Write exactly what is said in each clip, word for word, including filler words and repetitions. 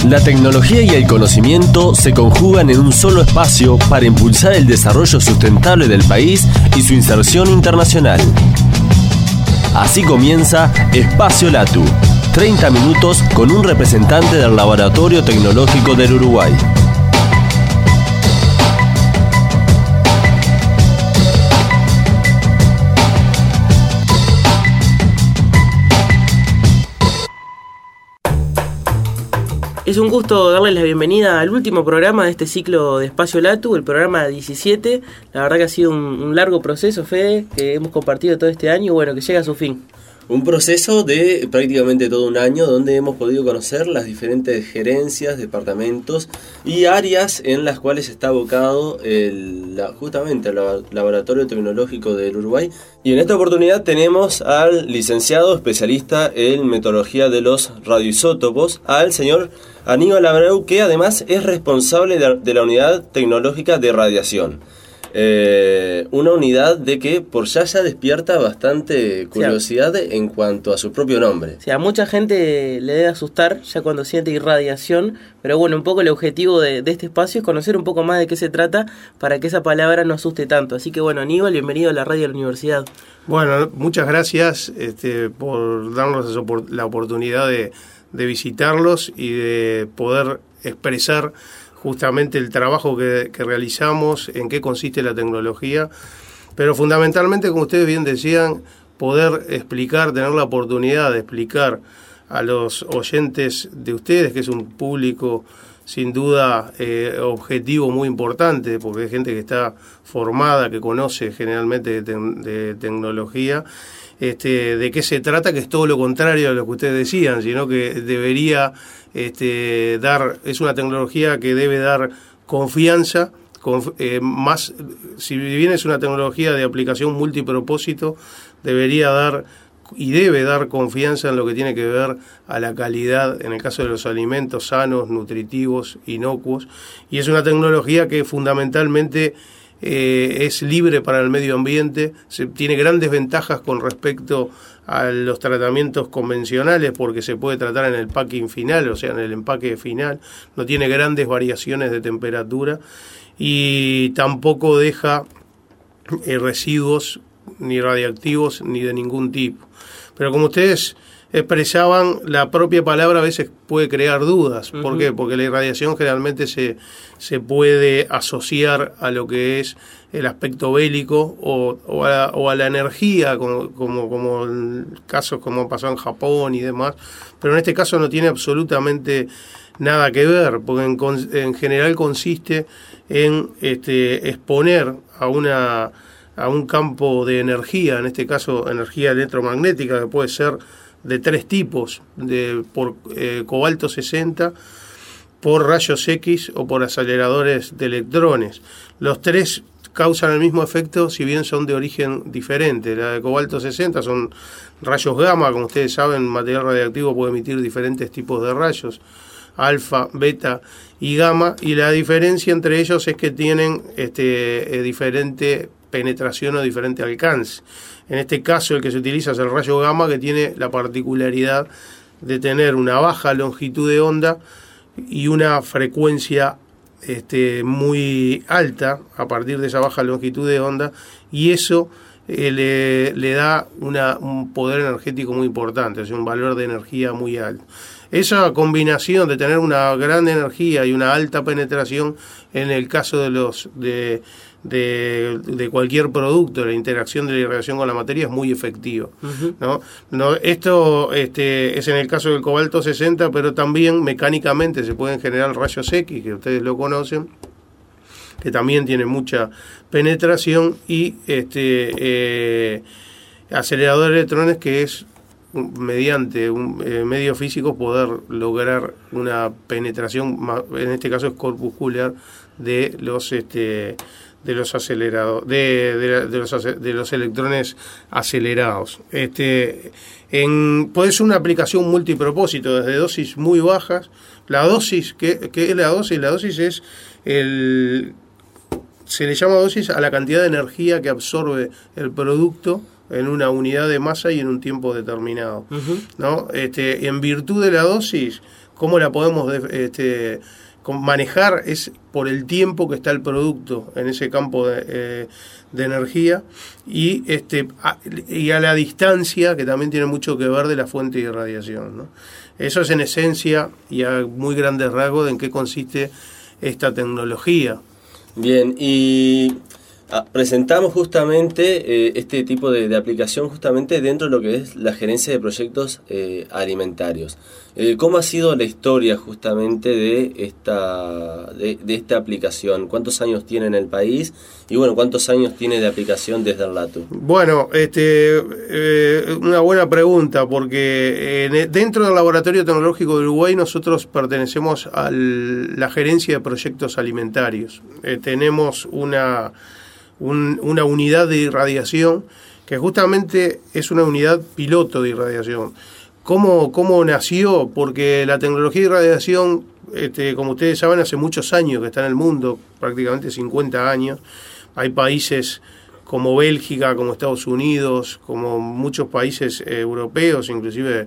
La tecnología y el conocimiento se conjugan en un solo espacio para impulsar el desarrollo sustentable del país y su inserción internacional. Así comienza Espacio Latu, treinta minutos con un representante del Laboratorio Tecnológico del Uruguay. Es un gusto darles la bienvenida al último programa de este ciclo de Espacio Latu, el programa diecisiete. La verdad que ha sido un, un largo proceso, Fede, que hemos compartido todo este año y bueno, que llega a su fin. Un proceso de prácticamente todo un año donde hemos podido conocer las diferentes gerencias, departamentos y áreas en las cuales está abocado el, la, justamente el Laboratorio Tecnológico del Uruguay. Y en esta oportunidad tenemos al licenciado especialista en metodología de los radioisótopos, al señor Aníbal Abreu, que además es responsable de, de la Unidad Tecnológica de Radiación. Eh, una unidad de que por ya ya despierta bastante curiosidad sí, en cuanto a su propio nombre. O sea, a mucha gente le debe asustar ya cuando siente irradiación, pero bueno, un poco el objetivo de, de este espacio es conocer un poco más de qué se trata para que esa palabra no asuste tanto. Así que bueno, Aníbal, bienvenido a la radio de la universidad. Bueno, muchas gracias este, por darnos la oportunidad de, de visitarlos y de poder expresar justamente el trabajo que, que realizamos, en qué consiste la tecnología, pero fundamentalmente, como ustedes bien decían, poder explicar, tener la oportunidad de explicar a los oyentes de ustedes, que es un público sin duda eh, objetivo muy importante, porque hay gente que está formada, que conoce generalmente de, te- de tecnología, este, de qué se trata, que es todo lo contrario a lo que ustedes decían, sino que debería este, dar, es una tecnología que debe dar confianza, conf, eh, más, si bien es una tecnología de aplicación multipropósito, debería dar y debe dar confianza en lo que tiene que ver a la calidad, en el caso de los alimentos sanos, nutritivos, inocuos, y es una tecnología que fundamentalmente eh, es libre para el medio ambiente, se, tiene grandes ventajas con respecto a los tratamientos convencionales porque se puede tratar en el packing final, o sea, en el empaque final, no tiene grandes variaciones de temperatura y tampoco deja eh, residuos ni radiactivos ni de ningún tipo. Pero como ustedes expresaban, la propia palabra a veces puede crear dudas. ¿Por uh-huh. qué? Porque la irradiación generalmente se, se puede asociar a lo que es el aspecto bélico o, o, a, o a la energía, como, como, como en casos como pasó en Japón y demás. Pero en este caso no tiene absolutamente nada que ver, porque en, en general consiste en este, exponer a una... a un campo de energía, en este caso energía electromagnética, que puede ser de tres tipos, de por eh, cobalto sesenta, por rayos X o por aceleradores de electrones. Los tres causan el mismo efecto, si bien son de origen diferente. La de cobalto sesenta son rayos gamma, como ustedes saben, material radiactivo puede emitir diferentes tipos de rayos, alfa, beta y gamma, y la diferencia entre ellos es que tienen este eh, diferente penetración o diferente alcance. En este caso el que se utiliza es el rayo gamma, que tiene la particularidad de tener una baja longitud de onda y una frecuencia este, muy alta a partir de esa baja longitud de onda, y eso eh, le, le da una, un poder energético muy importante, es un valor de energía muy alto. Esa combinación de tener una gran energía y una alta penetración en el caso de los de, de, de cualquier producto, la interacción de la irradiación con la materia es muy efectiva, uh-huh. ¿no? No, esto este, es en el caso del cobalto sesenta, pero también mecánicamente se pueden generar rayos X, que ustedes lo conocen, que también tiene mucha penetración, y este eh, acelerador de electrones, que es mediante un eh, medio físico poder lograr una penetración, en este caso es corpuscular, de los este de los acelerados de, de, de los de los electrones acelerados. Este en puede ser una aplicación multipropósito desde dosis muy bajas. La dosis, ¿qué, qué es la dosis? La dosis es el se le llama dosis a la cantidad de energía que absorbe el producto en una unidad de masa y en un tiempo determinado, Uh-huh. ¿no? Este, en virtud de la dosis, ¿cómo la podemos este, manejar? Es por el tiempo que está el producto en ese campo de, eh, de energía y, este, a, y a la distancia, que también tiene mucho que ver de la fuente de irradiación, ¿no? Eso es en esencia y a muy grandes rasgos de en qué consiste esta tecnología. Bien, y ah, presentamos justamente eh, este tipo de, de aplicación justamente dentro de lo que es la gerencia de proyectos eh, alimentarios. Eh, ¿Cómo ha sido la historia justamente de esta, de, de esta aplicación? ¿Cuántos años tiene en el país? Y bueno, ¿cuántos años tiene de aplicación desde el LATU? Bueno, este, eh, una buena pregunta, porque eh, dentro del Laboratorio Tecnológico de Uruguay nosotros pertenecemos a la gerencia de proyectos alimentarios. Eh, tenemos una, un, una unidad de irradiación que justamente es una unidad piloto de irradiación. ¿Cómo, cómo nació? Porque la tecnología de irradiación, este, como ustedes saben, hace muchos años que está en el mundo, prácticamente cincuenta años. Hay países como Bélgica, como Estados Unidos, como muchos países eh, europeos, inclusive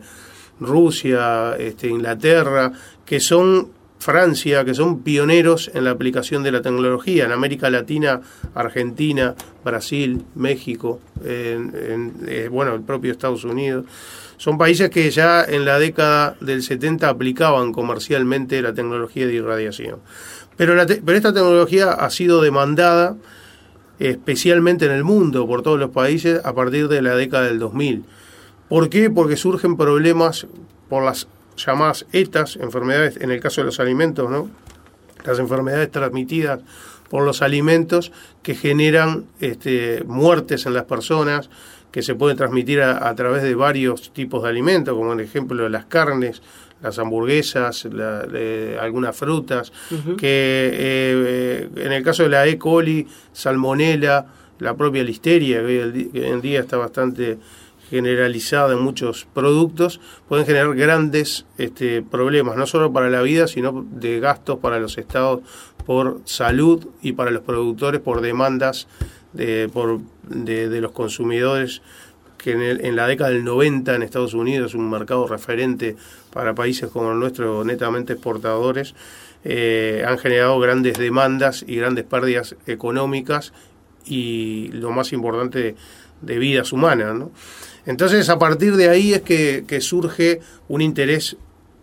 Rusia, este, Inglaterra, que son Francia, que son pioneros en la aplicación de la tecnología. En América Latina, Argentina, Brasil, México, en, en, eh, bueno, el propio Estados Unidos. Son países que ya en la década del setenta aplicaban comercialmente la tecnología de irradiación. Pero, la te- pero esta tecnología ha sido demandada especialmente en el mundo, por todos los países, a partir de la década del dos mil. ¿Por qué? Porque surgen problemas por las llamadas E T A s, enfermedades, en el caso de los alimentos, ¿no? Las enfermedades transmitidas por los alimentos que generan este, muertes en las personas, que se pueden transmitir a, a través de varios tipos de alimentos, como por ejemplo las carnes, las hamburguesas, la, de, algunas frutas, uh-huh. que eh, en el caso de la E. coli, salmonella, la propia listeria, que hoy en día está bastante generalizada en muchos productos, pueden generar grandes este, problemas, no solo para la vida, sino de gastos para los estados por salud y para los productores por demandas de, por, de, de los consumidores, que en, el, en la década del noventa en Estados Unidos, un mercado referente para países como el nuestro, netamente exportadores, eh, han generado grandes demandas y grandes pérdidas económicas y, lo más importante, de vidas humanas, ¿no? Entonces, a partir de ahí es que, que surge un interés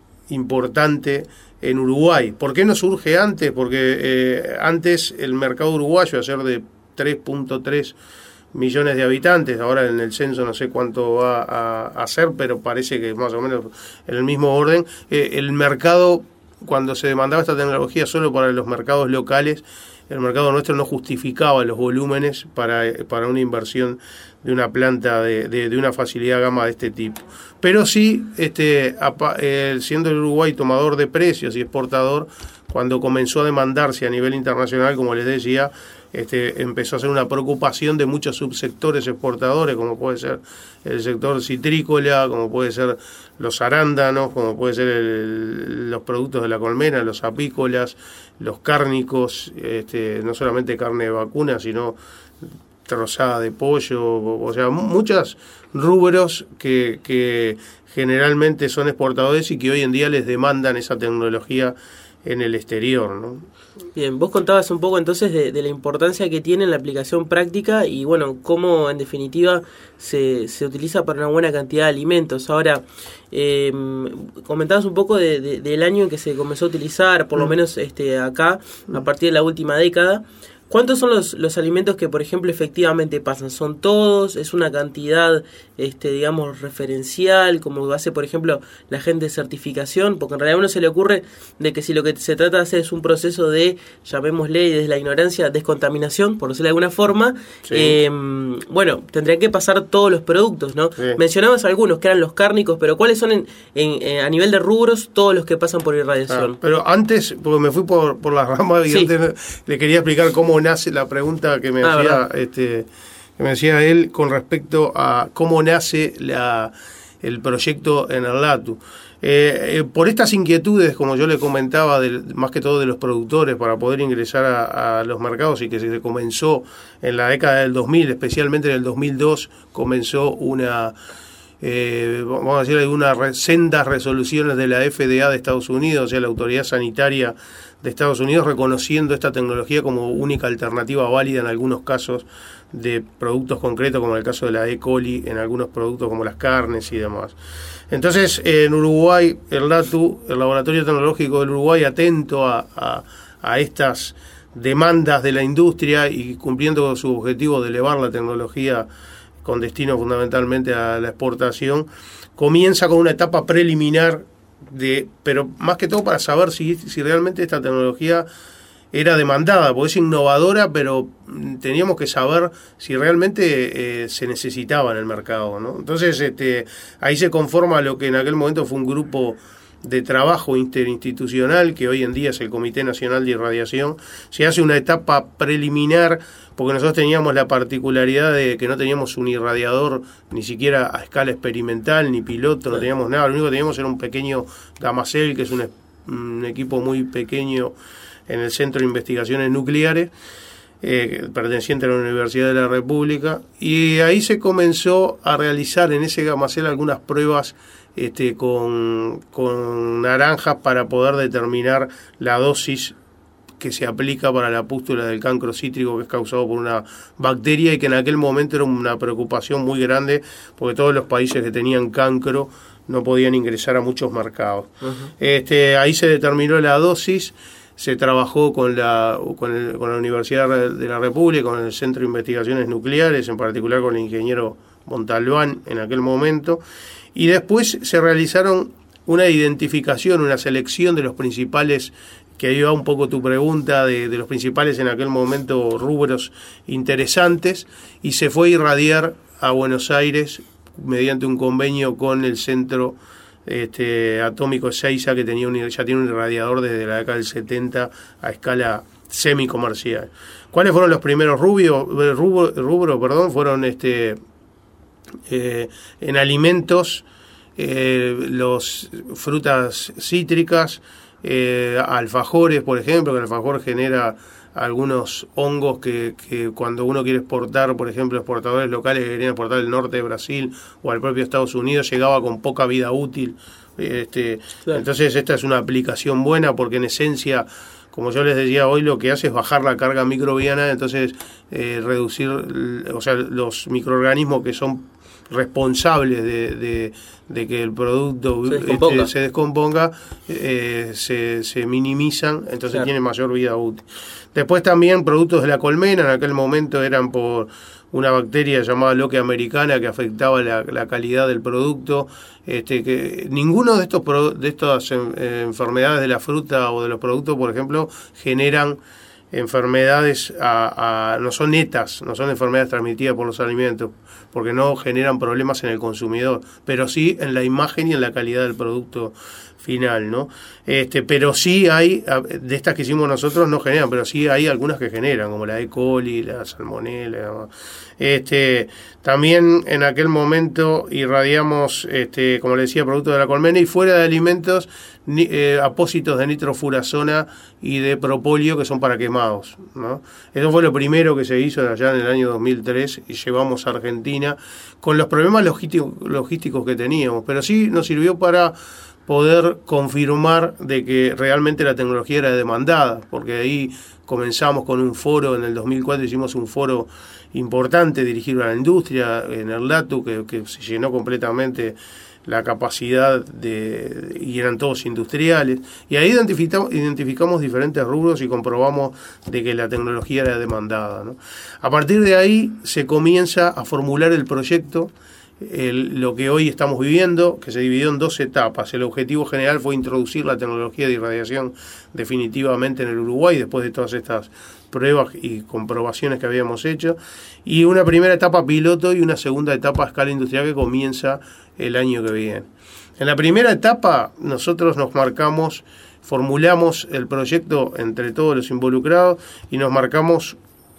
importante en Uruguay. ¿Por qué no surge antes? Porque eh, antes el mercado uruguayo, a ser de tres punto tres millones de habitantes, ahora en el censo no sé cuánto va a, a ser, pero parece que más o menos en el mismo orden, eh, el mercado, cuando se demandaba esta tecnología solo para los mercados locales, el mercado nuestro no justificaba los volúmenes para, para una inversión de una planta de, de, de una facilidad gama de este tipo. Pero sí, este, eh, siendo el Uruguay tomador de precios y exportador, cuando comenzó a demandarse a nivel internacional, como les decía, este, empezó a ser una preocupación de muchos subsectores exportadores, como puede ser el sector citrícola, como puede ser los arándanos, como puede ser el, los productos de la colmena, los apícolas, los cárnicos, este, no solamente carne de vacuna, sino trozada de pollo, o sea, muchos rubros que, que generalmente son exportadores y que hoy en día les demandan esa tecnología en el exterior, ¿no? Bien, vos contabas un poco entonces de, de la importancia que tiene en la aplicación práctica y bueno, cómo en definitiva se, se utiliza para una buena cantidad de alimentos. Ahora, eh, comentabas un poco de, de, del año en que se comenzó a utilizar, por lo menos este acá, a partir de la última década. ¿Cuántos son los, los alimentos que, por ejemplo, efectivamente pasan? ¿Son todos? ¿Es una cantidad, este, digamos, referencial, como hace, por ejemplo, la gente de certificación? Porque en realidad a uno se le ocurre de que si lo que se trata de hacer es un proceso de, llamémosle desde la ignorancia, descontaminación, por decirlo de alguna forma, sí. eh, bueno, tendrían que pasar todos los productos, ¿no? Sí. Mencionabas algunos que eran los cárnicos, pero ¿cuáles son en, en, en, a nivel de rubros todos los que pasan por irradiación? Ah, pero antes, porque me fui por, por la rama, sí. antes le quería explicar cómo nace la pregunta que me hacía ah, este que me decía él con respecto a cómo nace la el proyecto en el LATU. Eh, eh, por estas inquietudes, como yo le comentaba, de, más que todo de los productores para poder ingresar a, a los mercados, y que se comenzó en la década del dos mil, especialmente en el dos mil dos, comenzó una, eh, vamos a decir, algunas re, sendas resoluciones de la F D A de Estados Unidos, o sea, la Autoridad Sanitaria de Estados Unidos, reconociendo esta tecnología como única alternativa válida en algunos casos de productos concretos, como el caso de la E. coli, en algunos productos como las carnes y demás. Entonces, en Uruguay, el LATU, el Laboratorio Tecnológico del Uruguay, atento a, a, a estas demandas de la industria y cumpliendo con su objetivo de elevar la tecnología con destino fundamentalmente a la exportación, comienza con una etapa preliminar, de, pero más que todo para saber si, si realmente esta tecnología era demandada, porque es innovadora, pero teníamos que saber si realmente eh, se necesitaba en el mercado, ¿no? Entonces, este, ahí se conforma lo que en aquel momento fue un grupo de trabajo interinstitucional, que hoy en día es el Comité Nacional de Irradiación. Se hace una etapa preliminar, porque nosotros teníamos la particularidad de que no teníamos un irradiador ni siquiera a escala experimental, ni piloto, no teníamos nada. Lo único que teníamos era un pequeño Gamacell, que es un, un equipo muy pequeño en el Centro de Investigaciones Nucleares, eh, perteneciente a la Universidad de la República, y ahí se comenzó a realizar en ese Gamacell algunas pruebas este, con, con naranjas para poder determinar la dosis que se aplica para la pústula del cancro cítrico, que es causado por una bacteria, y que en aquel momento era una preocupación muy grande, porque todos los países que tenían cancro no podían ingresar a muchos mercados. Uh-huh. Este, ahí se determinó la dosis. Se trabajó con la, con, el, con la Universidad de la República, con el Centro de Investigaciones Nucleares, en particular con el ingeniero Montalbán en aquel momento, y después se realizaron una identificación, una selección de los principales, que ahí va un poco tu pregunta, de, de los principales en aquel momento rubros interesantes, y se fue a irradiar a Buenos Aires mediante un convenio con el Centro Este, atómico Ezeiza, que tenía un, ya tiene un irradiador desde la década del setenta a escala semicomercial. ¿Cuáles fueron los primeros rubios, rubro, rubro, perdón? Fueron este, eh, en alimentos, eh, los frutas cítricas, eh, alfajores, por ejemplo, que el alfajor genera algunos hongos que, que cuando uno quiere exportar, por ejemplo, exportadores locales que querían exportar al norte de Brasil o al propio Estados Unidos, llegaba con poca vida útil. Este, claro. Entonces esta es una aplicación buena, porque en esencia, como yo les decía hoy, lo que hace es bajar la carga microbiana, entonces eh, reducir, o sea, los microorganismos que son responsables de, de, de que el producto se descomponga, este, se, descomponga eh, se, se minimizan, entonces claro, tiene mayor vida útil. Después también productos de la colmena, en aquel momento eran por una bacteria llamada Loque americana que afectaba la, la calidad del producto. Este, que ninguno de estos de estas eh, enfermedades de la fruta o de los productos, por ejemplo, generan enfermedades a, a, no son netas, no son enfermedades transmitidas por los alimentos, porque no generan problemas en el consumidor, pero sí en la imagen y en la calidad del producto final, ¿no? Este, pero sí hay, de estas que hicimos nosotros no generan, pero sí hay algunas que generan, como la E. coli, la salmonella. Este, también en aquel momento irradiamos, este, como le decía, productos de la colmena, y fuera de alimentos, ni, eh, apósitos de nitrofurazona y de propóleo, que son para quemados, ¿no? Eso fue lo primero que se hizo allá en el año dos mil tres y llevamos a Argentina con los problemas logísticos, logísticos que teníamos, pero sí nos sirvió para poder confirmar de que realmente la tecnología era demandada, porque ahí comenzamos con un foro, en el dos mil cuatro hicimos un foro importante dirigido a la industria en el LATU, que, que se llenó completamente la capacidad de, y eran todos industriales, y ahí identificamos, identificamos diferentes rubros y comprobamos de que la tecnología era demandada, ¿no? A partir de ahí se comienza a formular el proyecto, el, lo que hoy estamos viviendo, que se dividió en dos etapas. El objetivo general fue introducir la tecnología de irradiación definitivamente en el Uruguay, después de todas estas pruebas y comprobaciones que habíamos hecho, y una primera etapa piloto y una segunda etapa a escala industrial que comienza el año que viene. En la primera etapa nosotros nos marcamos, formulamos el proyecto entre todos los involucrados y nos marcamos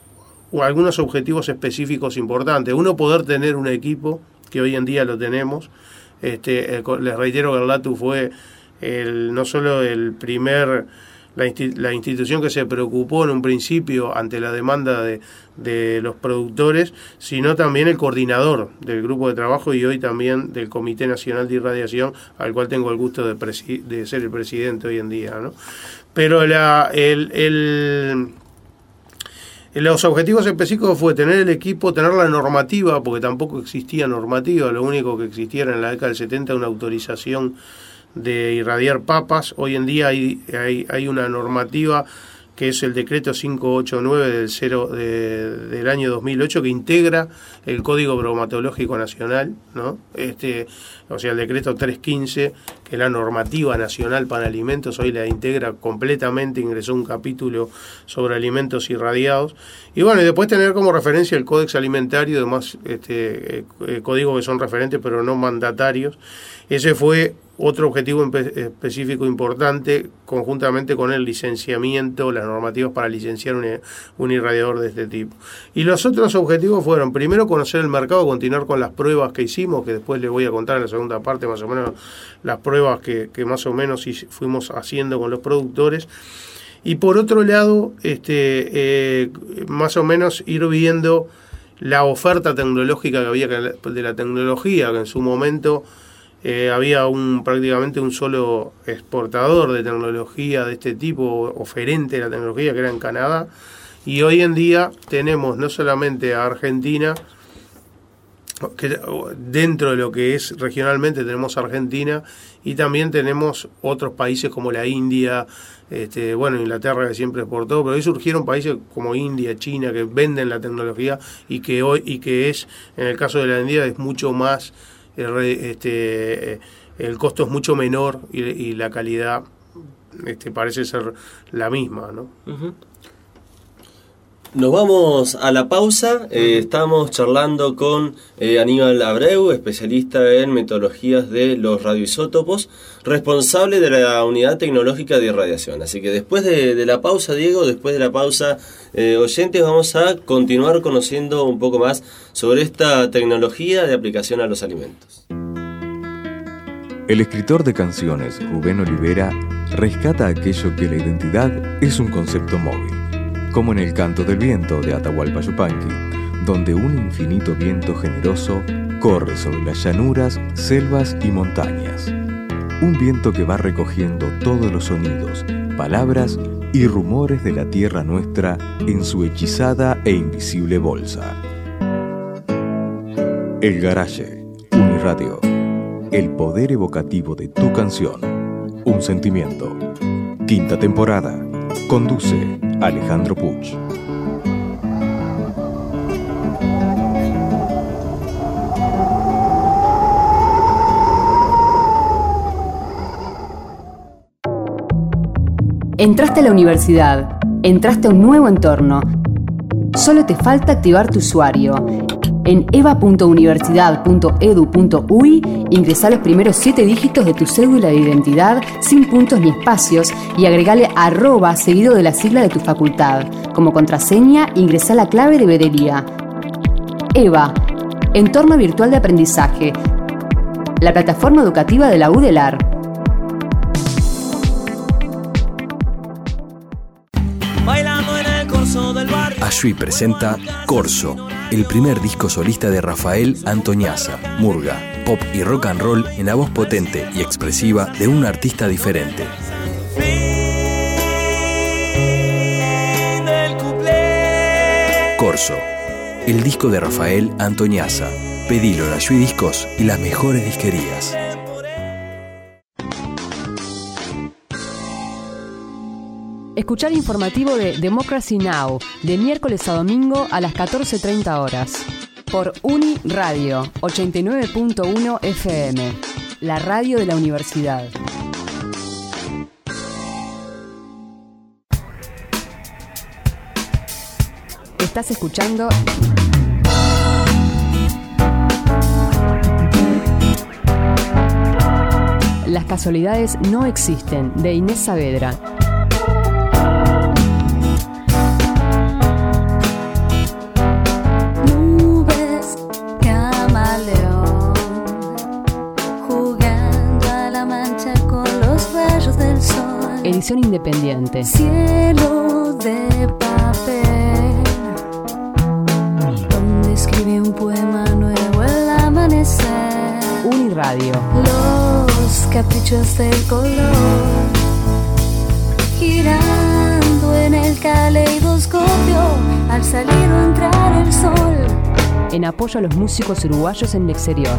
algunos objetivos específicos importantes. Uno, poder tener un equipo, que hoy en día lo tenemos, Este, eh, les reitero que el LATU fue el, no solo el primer, la, insti- la institución que se preocupó en un principio ante la demanda de, de los productores, sino también el coordinador del grupo de trabajo y hoy también del Comité Nacional de Irradiación, al cual tengo el gusto de, presi- de ser el presidente hoy en día, ¿no? Pero la, el, el, los objetivos específicos fue tener el equipo, tener la normativa, porque tampoco existía normativa, lo único que existiera en la década del setenta una autorización de irradiar papas. Hoy en día hay, hay, hay una normativa que es el decreto quinientos ochenta y nueve del, cero, de, del año dos mil ocho, que integra el Código Bromatológico Nacional, ¿no? Este, o sea, el decreto trescientos quince, que es la normativa nacional para alimentos, hoy la integra completamente, ingresó un capítulo sobre alimentos irradiados. Y bueno, y después tener como referencia el Códex Alimentario, además este, eh, códigos que son referentes pero no mandatarios. Ese fue otro objetivo empe- específico importante, conjuntamente con el licenciamiento, las normativas para licenciar un, un irradiador de este tipo. Y los otros objetivos fueron, primero, conocer el mercado, continuar con las pruebas que hicimos, que después les voy a contar en la segunda parte más o menos las pruebas que, que más o menos fuimos haciendo con los productores. Y por otro lado, este, eh, más o menos ir viendo la oferta tecnológica que había de la tecnología, que en su momento Eh, había un prácticamente un solo exportador de tecnología de este tipo, oferente de la tecnología, que era en Canadá, y hoy en día tenemos no solamente a Argentina, que dentro de lo que es regionalmente tenemos Argentina, y también tenemos otros países como la India, este, bueno, Inglaterra, que siempre exportó, pero hoy surgieron países como India, China, que venden la tecnología y que hoy y que es, en el caso de la India, es mucho más Este, el costo es mucho menor y, y la calidad este, parece ser la misma, ¿no? Uh-huh. Nos vamos a la pausa. Eh, estamos charlando con eh, Aníbal Abreu, especialista en metodologías de los radioisótopos, responsable de la Unidad Tecnológica de Irradiación. Así que después de, de la pausa, Diego, después de la pausa, eh, oyentes, vamos a continuar conociendo un poco más sobre esta tecnología de aplicación a los alimentos. El escritor de canciones, Rubén Olivera, rescata aquello que la identidad es un concepto móvil, como en el canto del viento de Atahualpa Yupanqui, donde un infinito viento generoso corre sobre las llanuras, selvas y montañas. Un viento que va recogiendo todos los sonidos, palabras y rumores de la tierra nuestra en su hechizada e invisible bolsa. El Garaje, Uniradio, el poder evocativo de tu canción, un sentimiento. Quinta temporada. Conduce Alejandro Puch. Entraste a la universidad, entraste a un nuevo entorno. Solo te falta activar tu usuario. En eva punto universidad punto edu punto uy ingresá los primeros siete dígitos de tu cédula de identidad sin puntos ni espacios y agregale arroba seguido de la sigla de tu facultad. Como contraseña, ingresá la clave de veeduría. EVA, Entorno Virtual de Aprendizaje, la plataforma educativa de la U D E L A R. Ashui presenta Corso, el primer disco solista de Rafael Antoniazza, murga, pop y rock and roll en la voz potente y expresiva de un artista diferente. Corso, el disco de Rafael Antoniazza. Pedilo en Ashui Discos y las mejores disquerías. Escuchá el informativo de Democracy Now! De miércoles a domingo a las catorce treinta horas. Por Uni Radio ochenta y nueve punto uno F M. La radio de la universidad. Estás escuchando Las casualidades no existen, de Inés Saavedra. Nubes camaleón los rayos del sol. Edición independiente. Cielo de papel, donde escribí un poema nuevo al amanecer. Uniradio. Los caprichos del color, girando en el caleidoscopio al salir o entrar el sol. En apoyo a los músicos uruguayos en el exterior.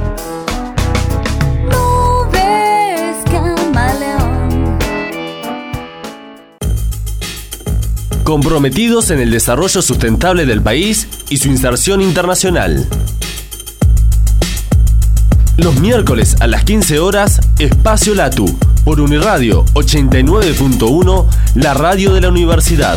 Nubes camaleón. Comprometidos en el desarrollo sustentable del país y su inserción internacional. Los miércoles a las quince horas, Espacio Latu, por Uniradio ochenta y nueve punto uno, la radio de la universidad.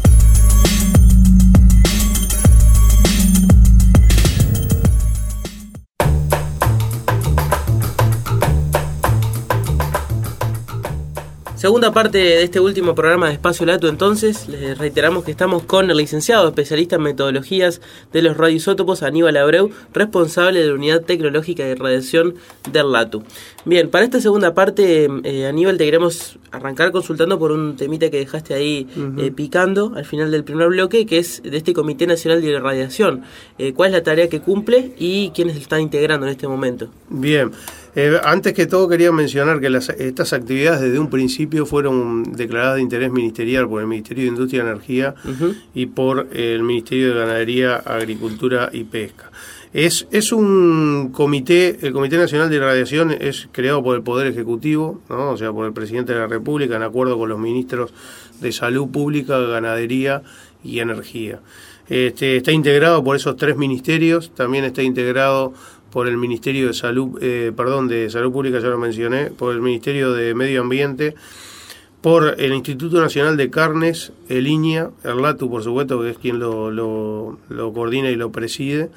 Segunda parte de este último programa de Espacio Latu, entonces, les reiteramos que estamos con el licenciado especialista en metodologías de los radioisótopos, Aníbal Abreu, responsable de la Unidad Tecnológica de Radiación del Latu. Bien, para esta segunda parte, eh, Aníbal, te queremos arrancar consultando por un temita que dejaste ahí uh-huh. eh, picando al final del primer bloque, que es de este Comité Nacional de Radiación. Eh, ¿Cuál es la tarea que cumple y quiénes están integrando en este momento? Bien. Eh, antes que todo quería mencionar que las, estas actividades desde un principio fueron declaradas de interés ministerial por el Ministerio de Industria y Energía uh-huh. y por el Ministerio de Ganadería, Agricultura y Pesca. Es, es un comité, el Comité Nacional de Radiación es creado por el Poder Ejecutivo, ¿no? O sea, por el Presidente de la República, en acuerdo con los ministros de Salud Pública, Ganadería y Energía. Este, está integrado por esos tres ministerios, también está integrado por el Ministerio de Salud, eh, perdón, de Salud Pública, ya lo mencioné, por el Ministerio de Medio Ambiente, por el Instituto Nacional de Carnes, el I N I A, el LATU, por supuesto, que es quien lo, lo, lo coordina y lo preside,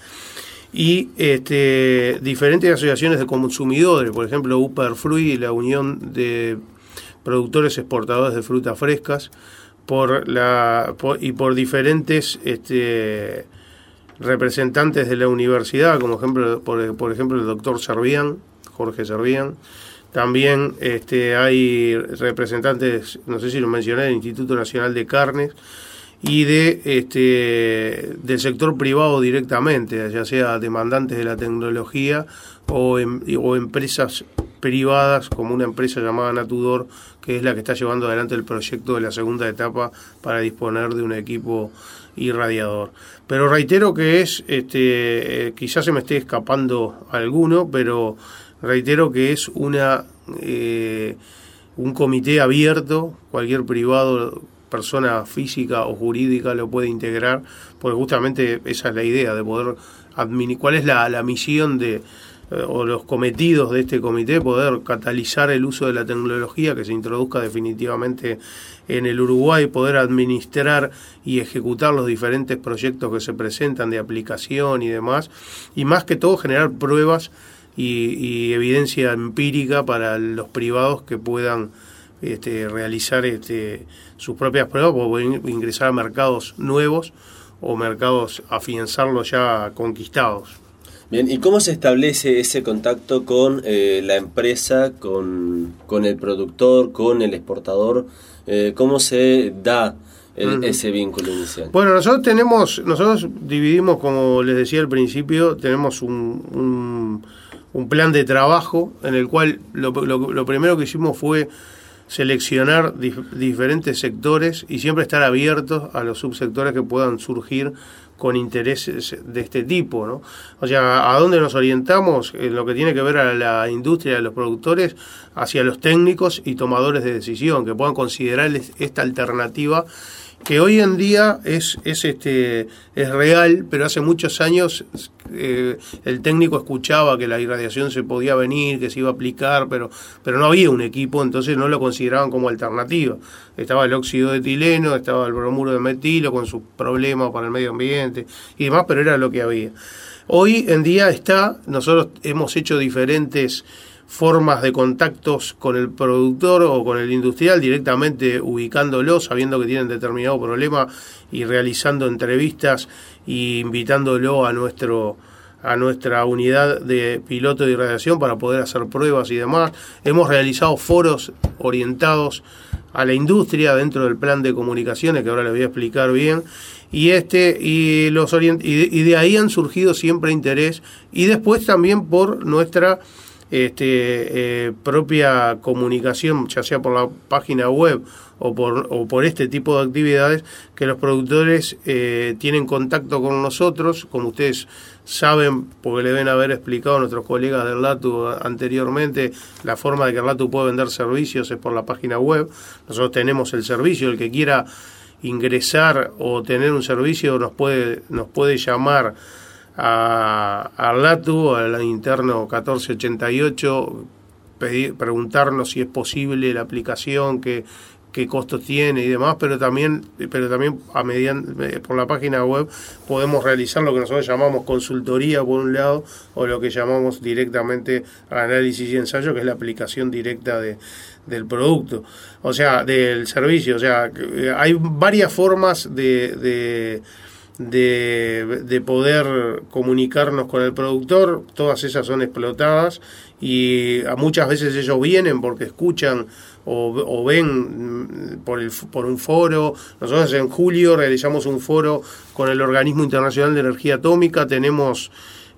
y este, diferentes asociaciones de consumidores, por ejemplo, UPERFRUI, la Unión de Productores Exportadores de Frutas Frescas, por la por, y por diferentes este, representantes de la universidad, como ejemplo, por, por ejemplo el doctor Servián, Jorge Servián. También este, hay representantes, no sé si lo mencioné, del Instituto Nacional de Carnes y de este del sector privado directamente, ya sea demandantes de la tecnología o, en, o empresas privadas, como una empresa llamada Natudor, que es la que está llevando adelante el proyecto de la segunda etapa para disponer de un equipo irradiador. Pero reitero que es, este, eh, quizás se me esté escapando alguno, pero reitero que es una eh, un comité abierto, cualquier privado, persona física o jurídica lo puede integrar, porque justamente esa es la idea, de poder administrar, cuál es la, la misión de eh, o los cometidos de este comité, poder catalizar el uso de la tecnología que se introduzca definitivamente en el Uruguay, poder administrar y ejecutar los diferentes proyectos que se presentan de aplicación y demás, y más que todo generar pruebas y, y evidencia empírica para los privados que puedan este, realizar este, sus propias pruebas, o ingresar a mercados nuevos o mercados, afianzarlos ya conquistados. Bien, ¿y cómo se establece ese contacto con eh, la empresa, con, con el productor, con el exportador? Eh, ¿Cómo se da el, uh-huh. ese vínculo inicial? Bueno, nosotros tenemos, nosotros dividimos, como les decía al principio, tenemos un, un, un plan de trabajo en el cual lo, lo, lo primero que hicimos fue seleccionar dif- diferentes sectores y siempre estar abiertos a los subsectores que puedan surgir con intereses de este tipo, ¿no? O sea, ¿a dónde nos orientamos? En lo que tiene que ver a la industria, a los productores, hacia los técnicos y tomadores de decisión, que puedan considerar esta alternativa que hoy en día es es este es real, pero hace muchos años eh, el técnico escuchaba que la irradiación se podía venir, que se iba a aplicar, pero pero no había un equipo, entonces no lo consideraban como alternativa. Estaba el óxido de etileno, estaba el bromuro de metilo con sus problemas para el medio ambiente y demás, pero era lo que había. Hoy en día está, nosotros hemos hecho diferentes formas de contactos con el productor o con el industrial, directamente ubicándolo, sabiendo que tienen determinado problema y realizando entrevistas y invitándolo a nuestro a nuestra unidad de piloto de irradiación para poder hacer pruebas y demás. Hemos realizado foros orientados a la industria dentro del plan de comunicaciones, que ahora les voy a explicar bien, y este y los orient- y, de, y de ahí han surgido siempre interés, y después también por nuestra este, eh, propia comunicación, ya sea por la página web o por, o por este tipo de actividades, que los productores eh, tienen contacto con nosotros, como ustedes saben, porque le deben haber explicado a nuestros colegas del LATU anteriormente, la forma de que el LATU puede vender servicios es por la página web. Nosotros tenemos el servicio, el que quiera ingresar o tener un servicio nos puede nos puede llamar a, a LATU, al interno catorce ochenta y ocho, pedir, preguntarnos si es posible la aplicación, que qué costos tiene y demás, pero también pero también a mediante, por la página web podemos realizar lo que nosotros llamamos consultoría por un lado, o lo que llamamos directamente análisis y ensayo, que es la aplicación directa de, del producto, o sea, del servicio. O sea, hay varias formas de, de de, de poder comunicarnos con el productor, todas esas son explotadas, y a muchas veces ellos vienen porque escuchan o, o ven por, el, por un foro. Nosotros en julio realizamos un foro con el Organismo Internacional de Energía Atómica. Tenemos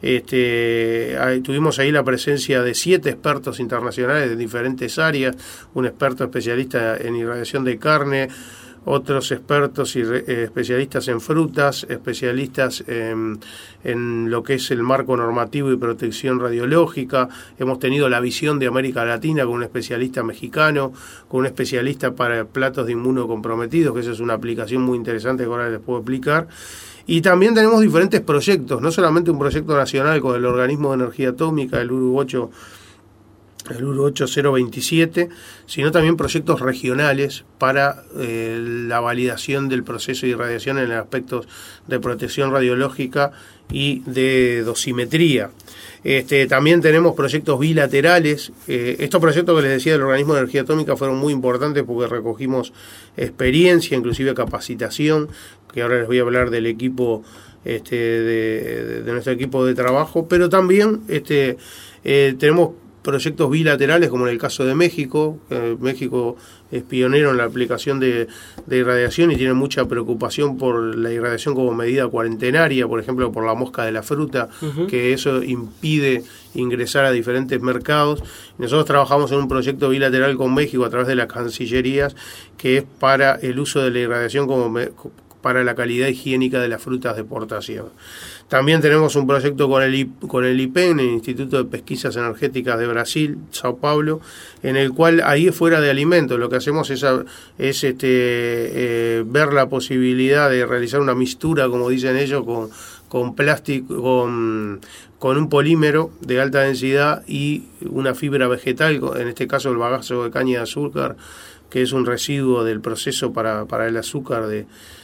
este ahí, tuvimos ahí la presencia de siete expertos internacionales de diferentes áreas, un experto especialista en irradiación de carne, otros expertos y re, eh, especialistas en frutas, especialistas en, en lo que es el marco normativo y protección radiológica. Hemos tenido la visión de América Latina con un especialista mexicano, con un especialista para platos de inmunocomprometidos, que esa es una aplicación muy interesante que ahora les puedo explicar. Y también tenemos diferentes proyectos, no solamente un proyecto nacional con el Organismo de Energía Atómica, el U R U ocho, el U R U ocho cero veintisiete, sino también proyectos regionales para eh, la validación del proceso de irradiación en aspectos de protección radiológica y de dosimetría. Este, también tenemos proyectos bilaterales. Eh, estos proyectos que les decía del Organismo de Energía Atómica fueron muy importantes porque recogimos experiencia, inclusive capacitación, que ahora les voy a hablar del equipo, este, de, de nuestro equipo de trabajo, pero también este, eh, tenemos proyectos bilaterales, como en el caso de México. Eh, México es pionero en la aplicación de, de irradiación y tiene mucha preocupación por la irradiación como medida cuarentenaria, por ejemplo, por la mosca de la fruta, uh-huh. que eso impide ingresar a diferentes mercados. Nosotros trabajamos en un proyecto bilateral con México a través de las cancillerías, que es para el uso de la irradiación como me, para la calidad higiénica de las frutas de exportación. También tenemos un proyecto con el, con el I P E N, el Instituto de Pesquisas Energéticas de Brasil, Sao Paulo, en el cual ahí es fuera de alimentos. Lo que hacemos es, es este, eh, ver la posibilidad de realizar una mixtura, como dicen ellos, con, con plástico, con, con un polímero de alta densidad y una fibra vegetal, en este caso el bagazo de caña de azúcar, que es un residuo del proceso para, para el azúcar de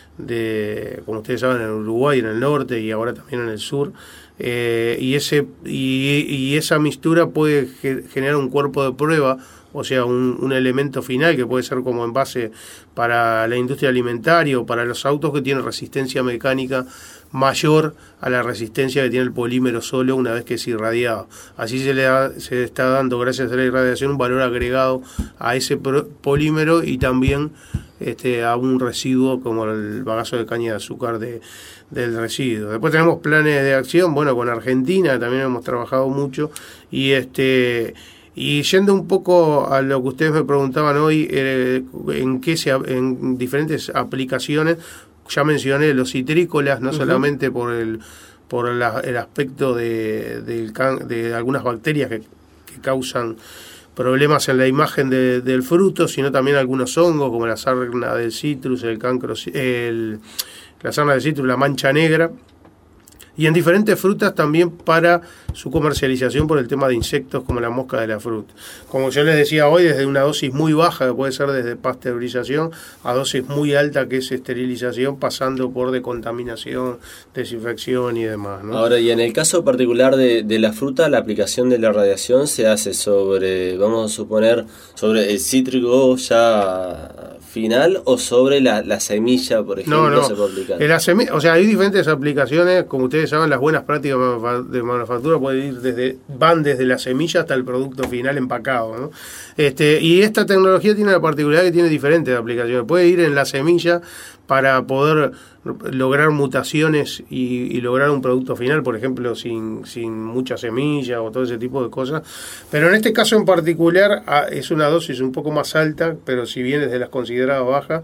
de como ustedes saben, en Uruguay, en el norte y ahora también en el sur, eh, y ese y, y esa mixtura puede ge- generar un cuerpo de prueba, o sea, un, un elemento final que puede ser como envase para la industria alimentaria o para los autos, que tienen resistencia mecánica mayor a la resistencia que tiene el polímero solo una vez que es irradiado. Así se le da, se está dando, gracias a la irradiación, un valor agregado a ese pro- polímero y también este, a un residuo como el bagazo de caña de azúcar de, del residuo. Después tenemos planes de acción, bueno, con Argentina también hemos trabajado mucho, y este y yendo un poco a lo que ustedes me preguntaban hoy, eh, en qué se, en diferentes aplicaciones. Ya mencioné los citrícolas, no uh-huh. solamente por el por la, el aspecto de, de, de algunas bacterias que, que causan problemas en la imagen de, del fruto, sino también algunos hongos, como la sarna del citrus, el cancro, el, la sarna del citrus, la mancha negra, y en diferentes frutas también para su comercialización por el tema de insectos como la mosca de la fruta. Como yo les decía hoy, desde una dosis muy baja, que puede ser desde pasteurización, a dosis muy alta, que es esterilización, pasando por decontaminación, desinfección y demás, ¿no? Ahora, y en el caso particular de, de la fruta, la aplicación de la radiación se hace sobre, vamos a suponer, sobre el cítrico ya final, o sobre la, la semilla, por ejemplo. No, no. Se puede aplicar. En la semi- o sea, hay diferentes aplicaciones, como ustedes ustedes saben, las buenas prácticas de manufactura pueden ir desde, van desde la semilla hasta el producto final empacado, ¿no? Este, y esta tecnología tiene la particularidad que tiene diferentes aplicaciones. Puede ir en la semilla para poder lograr mutaciones y, y lograr un producto final, por ejemplo, sin, sin mucha semilla o todo ese tipo de cosas. Pero en este caso en particular es una dosis un poco más alta, pero si bien es de las consideradas bajas,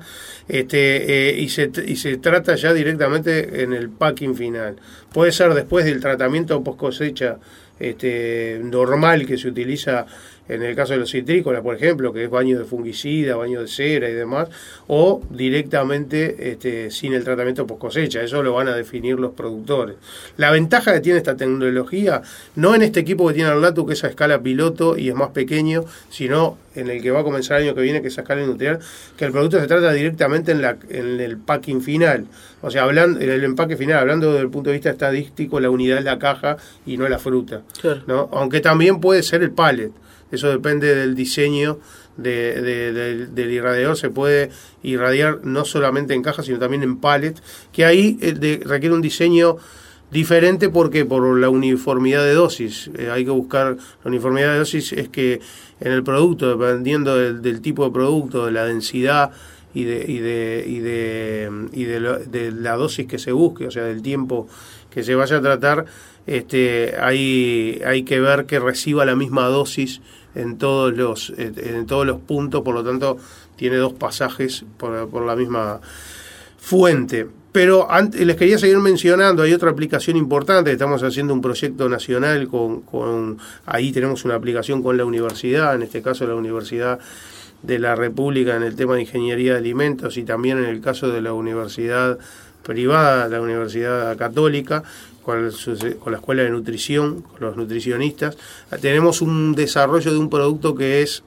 este, eh, y, se, y se trata ya directamente en el packing final. Puede ser después del tratamiento post cosecha este, normal que se utiliza en el caso de los citrícolas, por ejemplo, que es baño de fungicida, baño de cera y demás, o directamente este, sin el tratamiento post cosecha. Eso lo van a definir los productores. La ventaja que tiene esta tecnología, no en este equipo que tiene Arlatu, que es a escala piloto y es más pequeño, sino en el que va a comenzar el año que viene, que es a escala industrial, que el producto se trata directamente en, la, en el packing final. O sea, hablando en el empaque final, hablando desde el punto de vista estadístico, la unidad es la caja y no la fruta, claro, ¿no? Aunque también puede ser el pallet. Eso depende del diseño de, de, de, del irradiador. Se puede irradiar no solamente en caja, sino también en pallet, que ahí eh, de, requiere un diseño diferente porque por la uniformidad de dosis. Eh, hay que buscar la uniformidad de dosis, es que en el producto, dependiendo del, del tipo de producto, de la densidad y de y de y de, y de, lo, de la dosis que se busque, o sea, del tiempo que se vaya a tratar, este, hay hay que ver que reciba la misma dosis en todos los en todos los puntos, por lo tanto tiene dos pasajes por, por la misma fuente. Pero antes, les quería seguir mencionando, hay otra aplicación importante, estamos haciendo un proyecto nacional con, con ahí tenemos una aplicación con la universidad, en este caso la Universidad de la República en el tema de Ingeniería de Alimentos, y también en el caso de la universidad privada, la Universidad Católica, con, el, con la Escuela de Nutrición, con los nutricionistas. Tenemos un desarrollo de un producto que es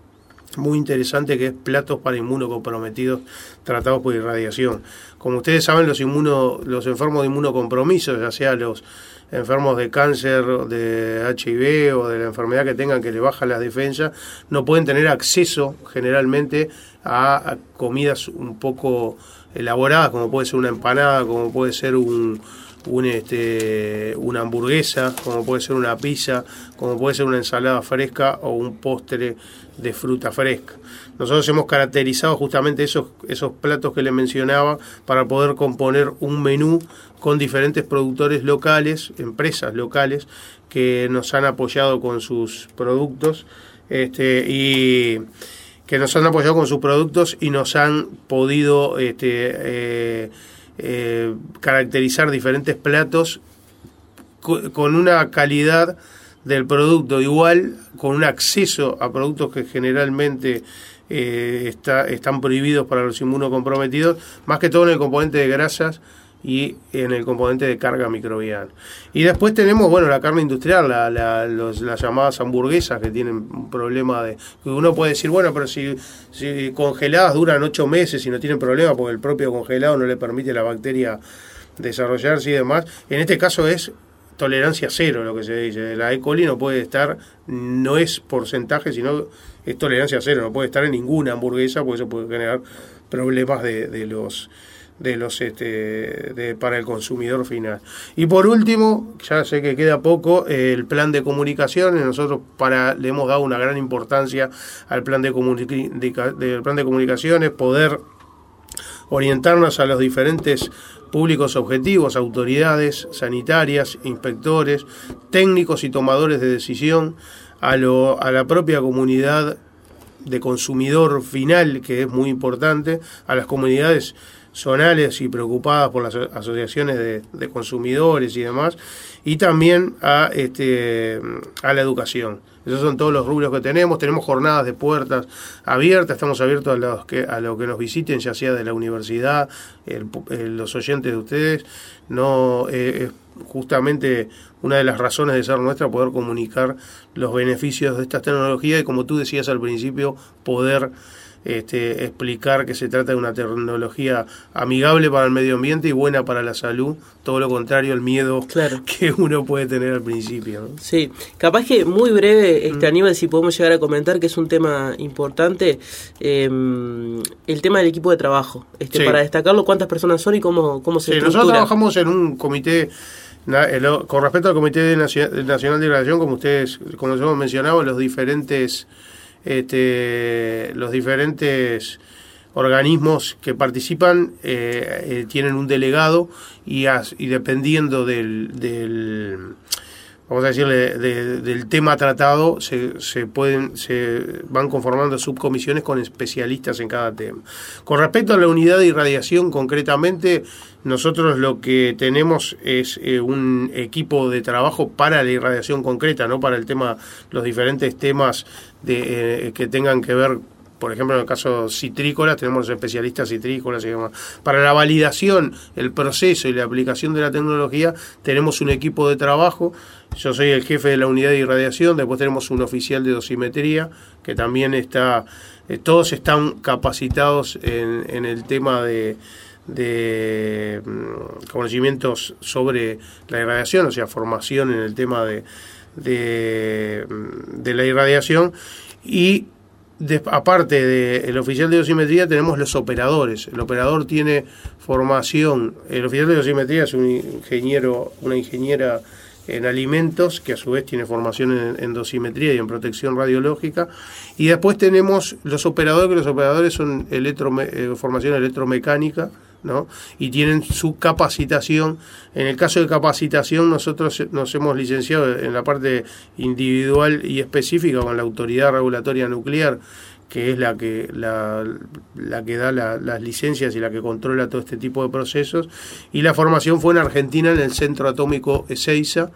muy interesante, que es platos para inmunocomprometidos tratados por irradiación. Como ustedes saben, los inmuno, los enfermos de inmunocompromiso, ya sea los enfermos de cáncer, de H I V o de la enfermedad que tengan que le baja las defensas, no pueden tener acceso generalmente a, a comidas un poco elaboradas, como puede ser una empanada, como puede ser un, un este una hamburguesa, como puede ser una pizza, como puede ser una ensalada fresca o un postre de fruta fresca. Nosotros hemos caracterizado justamente esos esos platos que les mencionaba para poder componer un menú con diferentes productores locales, empresas locales que nos han apoyado con sus productos, este y que nos han apoyado con sus productos y nos han podido este eh, Eh, caracterizar diferentes platos co- con una calidad del producto igual, con un acceso a productos que generalmente eh, está, están prohibidos para los inmunocomprometidos, más que todo en el componente de grasas y en el componente de carga microbiana. Y después tenemos, bueno, la carne industrial, la, la, los, las llamadas hamburguesas, que tienen un problema de... que uno puede decir, bueno, pero si, si congeladas duran ocho meses y no tienen problema porque el propio congelado no le permite a la bacteria desarrollarse y demás. En este caso es tolerancia cero lo que se dice. La E. coli no puede estar, no es porcentaje, sino es tolerancia cero, no puede estar en ninguna hamburguesa, porque eso puede generar problemas de, de los... de los este de para el consumidor final. Y por último, ya sé que queda poco, eh, el plan de comunicaciones. Nosotros para le hemos dado una gran importancia al plan de, comunica, del plan de comunicaciones, poder orientarnos a los diferentes públicos objetivos, autoridades sanitarias, inspectores, técnicos y tomadores de decisión, a lo a la propia comunidad de consumidor final, que es muy importante, a las comunidades zonales y preocupadas por las asociaciones de, de consumidores y demás, y también a este a la educación. Esos son todos los rubros que tenemos. Tenemos jornadas de puertas abiertas, estamos abiertos a los que a lo que nos visiten, ya sea de la universidad, el, el, los oyentes de ustedes. No eh, es justamente una de las razones de ser nuestra, poder comunicar los beneficios de estas tecnologías y, como tú decías al principio, poder Este, explicar que se trata de una tecnología amigable para el medio ambiente y buena para la salud, todo lo contrario al miedo, claro, que uno puede tener al principio, ¿no? Sí, capaz que muy breve, este, mm. Aníbal, si podemos llegar a comentar, que es un tema importante, eh, el tema del equipo de trabajo, este, sí, para destacarlo, cuántas personas son y cómo, cómo se sí, estructura. Nosotros trabajamos en un comité Na, el, con respecto al Comité Nacional de Irradiación, como ustedes, como hemos mencionado, los diferentes, este, los diferentes organismos que participan eh, eh, tienen un delegado y, as, y dependiendo del, del vamos a decirle, de, del tema tratado, se, se pueden se van conformando subcomisiones con especialistas en cada tema. Con respecto a la unidad de irradiación, concretamente, nosotros lo que tenemos es eh, un equipo de trabajo para la irradiación concreta, no para el tema, los diferentes temas de, eh, que tengan que ver. Por ejemplo, en el caso citrícolas, tenemos especialistas citrícolas y demás. Para la validación, el proceso y la aplicación de la tecnología, tenemos un equipo de trabajo. Yo soy el jefe de la unidad de irradiación, después tenemos un oficial de dosimetría, que también está, eh, todos están capacitados en, en el tema de, de mm, conocimientos sobre la irradiación, o sea, formación en el tema de, de, de la irradiación. Y De, aparte del oficial de dosimetría, tenemos los operadores. El operador tiene formación. El oficial de dosimetría es un ingeniero, una ingeniera en alimentos, que a su vez tiene formación en, en dosimetría y en protección radiológica. Y después tenemos los operadores, que los operadores son electro, eh, formación electromecánica, ¿no? Y tienen su capacitación. En el caso de capacitación, nosotros nos hemos licenciado en la parte individual y específica con la Autoridad Regulatoria Nuclear, que es la que la, la que da la, las licencias y la que controla todo este tipo de procesos. Y la formación fue en Argentina, en el Centro Atómico Ezeiza,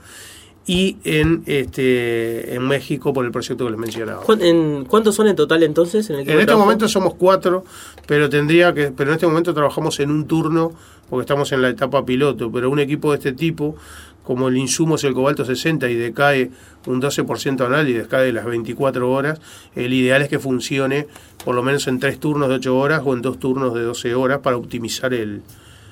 y en este en México por el proyecto que les mencionaba. ¿En ¿Cuántos son en total entonces? En, el en este momento somos cuatro, pero tendría que pero en este momento trabajamos en un turno porque estamos en la etapa piloto, pero un equipo de este tipo, como el insumo es el cobalto sesenta y decae un doce por ciento anual y decae las veinticuatro horas, el ideal es que funcione por lo menos en tres turnos de ocho horas o en dos turnos de doce horas para optimizar el,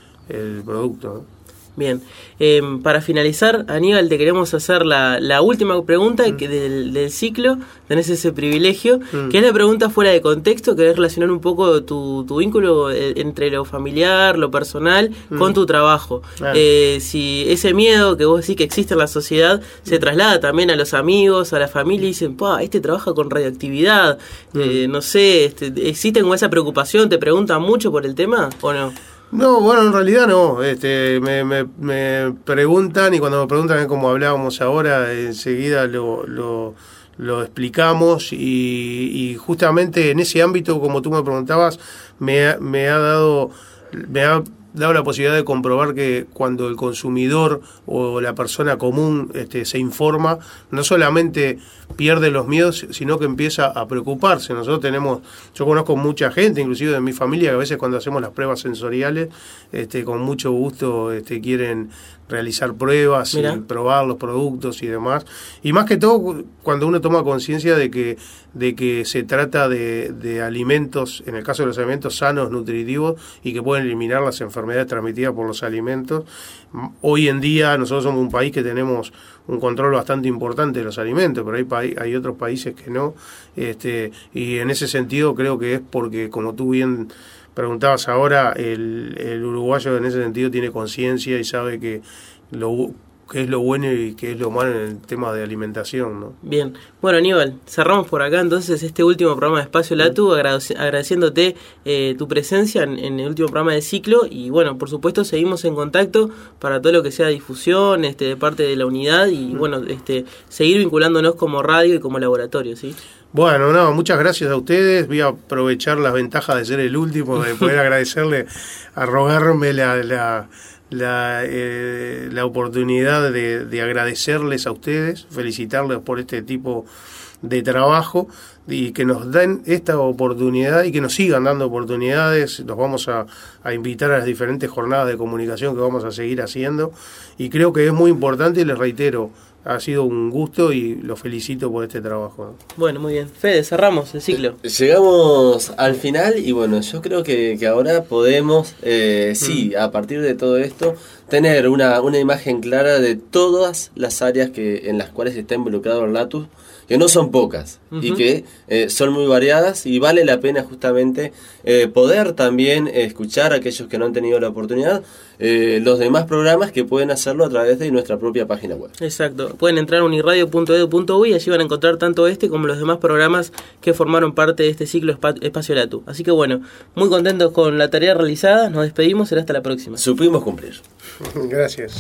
el producto, ¿no? Bien, eh, para finalizar, Aníbal, te queremos hacer la, la última pregunta mm. que del, del ciclo. Tenés ese privilegio, mm. que es la pregunta fuera de contexto, que es relacionar un poco tu, tu vínculo entre lo familiar, lo personal, mm. con tu trabajo. Ah. Eh, si ese miedo que vos decís que existe en la sociedad se traslada también a los amigos, a la familia, y dicen, pa, este trabaja con radioactividad, mm. eh, no sé, este, ¿existen con esa preocupación? ¿Te preguntan mucho por el tema o no? No, bueno, en realidad no. Este, me, me, me preguntan, y cuando me preguntan como hablábamos ahora, enseguida lo, lo, lo explicamos, y, y justamente en ese ámbito, como tú me preguntabas, me, me ha dado me ha dado la posibilidad de comprobar que cuando el consumidor o la persona común este, se informa, no solamente pierde los miedos, sino que empieza a preocuparse. Nosotros tenemos, yo conozco mucha gente, inclusive de mi familia, que a veces cuando hacemos las pruebas sensoriales, este, con mucho gusto este, quieren realizar pruebas Mirá. y probar los productos y demás. Y más que todo, cuando uno toma conciencia de que de que se trata de, de alimentos, en el caso de los alimentos sanos, nutritivos, y que pueden eliminar las enfermedades transmitidas por los alimentos. Hoy en día nosotros somos un país que tenemos un control bastante importante de los alimentos, pero hay pa- hay otros países que no, este, y en ese sentido creo que es porque, como tú bien preguntabas ahora, el, el uruguayo en ese sentido tiene conciencia y sabe que lo qué es lo bueno y qué es lo malo en el tema de alimentación, ¿no? Bien. Bueno, Aníbal, cerramos por acá entonces este último programa de Espacio Latu, agradeci- agradeciéndote eh, tu presencia en, en el último programa de ciclo, y bueno, por supuesto seguimos en contacto para todo lo que sea difusión este de parte de la unidad, y bueno, este seguir vinculándonos como radio y como laboratorio, ¿sí? Bueno, no, muchas gracias a ustedes. Voy a aprovechar las ventajas de ser el último, de poder agradecerle, arrogarme la la La, eh, la oportunidad de, de agradecerles a ustedes, felicitarles por este tipo de trabajo y que nos den esta oportunidad y que nos sigan dando oportunidades. Los vamos a, a invitar a las diferentes jornadas de comunicación que vamos a seguir haciendo, y creo que es muy importante, y les reitero, ha sido un gusto y los felicito por este trabajo. Bueno, muy bien. Fede, cerramos el ciclo. Llegamos al final y bueno, yo creo que, que ahora podemos, eh, sí, a partir de todo esto, tener una, una imagen clara de todas las áreas que en las cuales está involucrado el Latus, que no son pocas uh-huh. y que eh, son muy variadas, y vale la pena justamente eh, poder también escuchar a aquellos que no han tenido la oportunidad eh, los demás programas, que pueden hacerlo a través de nuestra propia página web. Exacto, pueden entrar a uniradio punto edu punto uy y allí van a encontrar tanto este como los demás programas que formaron parte de este ciclo Espacio Latu. Así que bueno, muy contentos con la tarea realizada, nos despedimos, será hasta la próxima. Supimos cumplir. Gracias.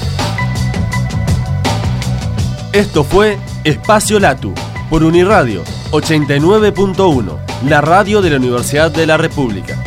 Esto fue Espacio Latu por Uniradio ochenta y nueve punto uno, la radio de la Universidad de la República.